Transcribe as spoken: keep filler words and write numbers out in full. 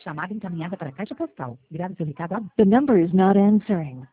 Chamada encaminhada para a caixa postal. Grave seu recado. The number is not answering.